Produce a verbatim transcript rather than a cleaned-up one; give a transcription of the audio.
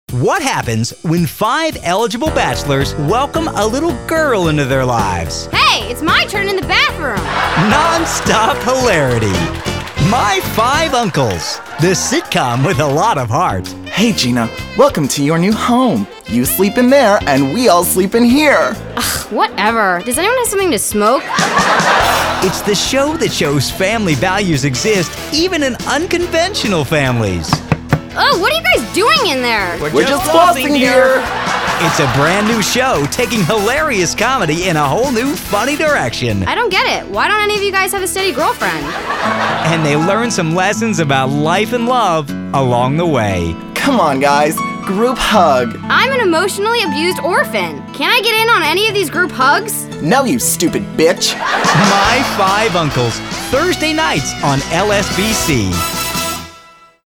What happens when five eligible bachelors welcome a little girl into their lives? Hey, it's my turn in the bathroom. Non-stop hilarity. My Five Uncles, the sitcom with a lot of heart. Hey, Gina, welcome to your new home. You sleep in there, and we all sleep in here. Ugh, whatever. Does anyone have something to smoke? It's the show that shows family values exist even in unconventional families. Oh, what are you guys doing in there? We're, We're just flossing here. It's a brand new show taking hilarious comedy in a whole new funny direction. I don't get it. Why don't any of you guys have a steady girlfriend? And they learn some lessons about life and love along the way. Come on, guys. Group hug. I'm an emotionally abused orphan. Can I get in on any of these group hugs? No, you stupid bitch. My Five Uncles, Thursday nights on L S B C.